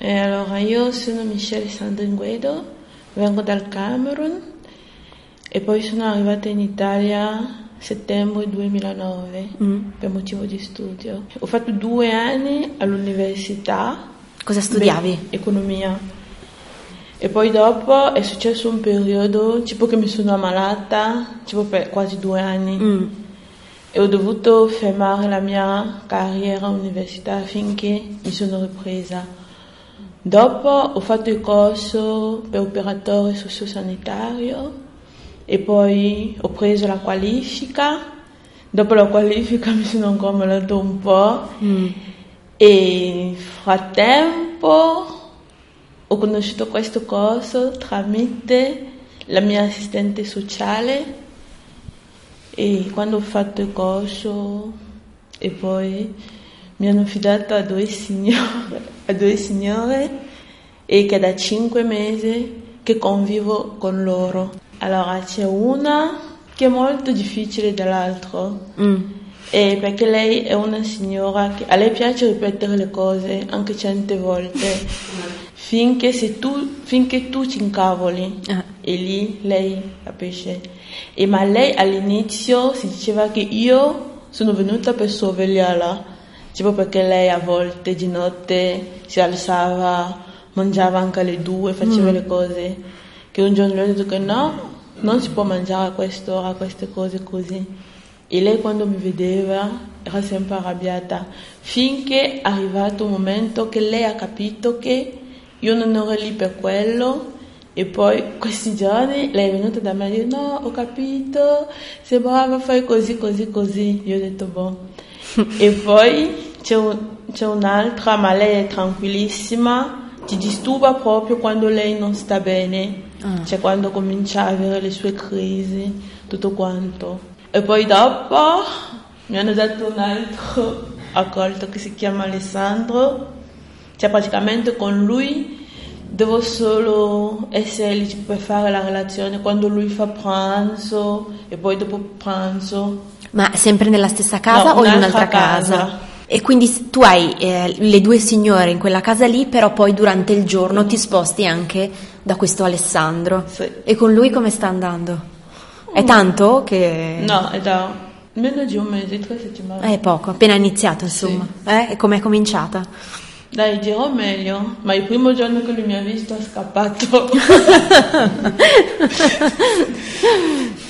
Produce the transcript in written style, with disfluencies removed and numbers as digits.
Allora, io sono Michelle Sandrine Guedo, vengo dal Camerun e poi sono arrivata in Italia a settembre 2009 per motivo di studio. Ho fatto 2 anni all'università. Cosa studiavi? Economia. E poi dopo è successo un periodo tipo che mi sono ammalata tipo per quasi 2 anni. E ho dovuto fermare la mia carriera universitaria finché mi sono ripresa. Dopo ho fatto il corso per operatore sociosanitario e poi ho preso la qualifica. Dopo la qualifica mi sono ancora ammalato un po' e nel frattempo ho conosciuto questo corso tramite la mia assistente sociale. E quando ho fatto il corso e poi mi hanno affidato a 2 signore e che da 5 mesi che convivo con loro. Allora c'è una che è molto difficile dall'altro e perché lei è una signora che a lei piace ripetere le cose anche 100 volte finché tu ci incavoli e lì lei capisce. Ma lei all'inizio si diceva che io sono venuta per sorvegliarla, tipo perché lei a volte di notte si alzava, mangiava anche alle 2, faceva le cose, che un giorno le ho detto che no, non si può mangiare a quest'ora queste cose così. E lei quando mi vedeva era sempre arrabbiata, finché è arrivato un momento che lei ha capito che io non ero lì per quello. E poi questi giorni lei è venuta da me e ha detto no, ho capito, sei brava, fai così. Io ho detto boh. E poi c'è un'altra, ma lei è tranquillissima, ti disturba proprio quando lei non sta bene, cioè quando comincia a avere le sue crisi, tutto quanto. E poi dopo mi hanno dato un altro accolto che si chiama Alessandro, cioè praticamente con lui devo solo essere lì per fare la relazione quando lui fa pranzo e poi dopo pranzo. Ma sempre nella stessa casa o in un'altra casa? E quindi tu hai le 2 signore in quella casa lì, però poi durante il giorno ti sposti anche da questo Alessandro. Sì. E con lui come sta andando? È tanto che... No, è da meno di un mese, 3 settimane. È poco, appena iniziato insomma. Sì. E com'è cominciata? Dai, dirò meglio, ma il primo giorno che lui mi ha visto è scappato.